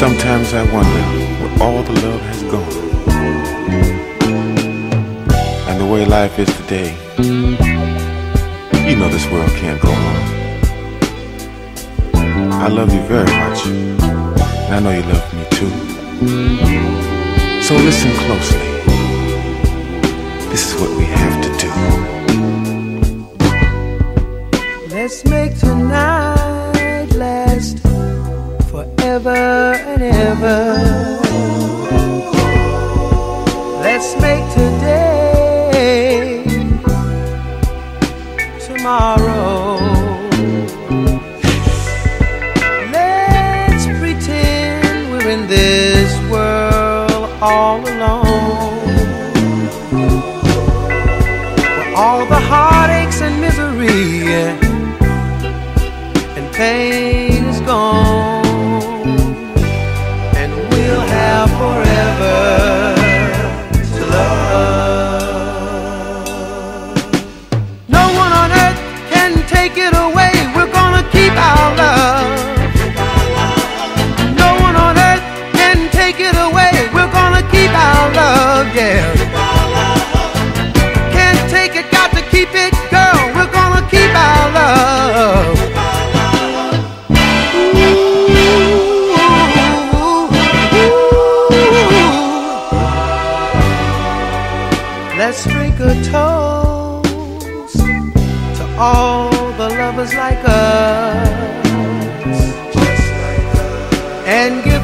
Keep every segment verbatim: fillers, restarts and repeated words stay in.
Sometimes I wonder where all the love has gone. And the way life is today, you know this world can't go on. I love you very much, and I know you love me too. So listen closely. This is what we have to do. Let's make tonight last forever and ever. Let's make today tomorrow. Let's pretend we're in this world all alone, where all the heartaches and misery and pain is gone, and we'll have forever to love. No one on earth can take it away. We're gonna keep our love. No one on earth can take it away. We're gonna keep our love, yeah. Can't take it, got to keep it, girl. We're gonna keep our love. Let's drink a toast to all the lovers like us, and give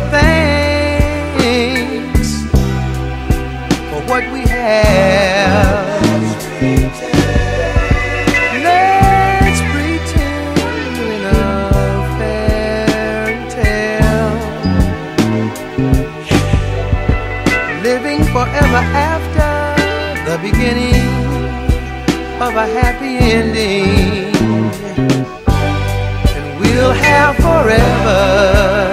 thanks for what we have. Let's pretend we're in a fairy tale, living forever after the beginning of a happy ending, and we'll have forever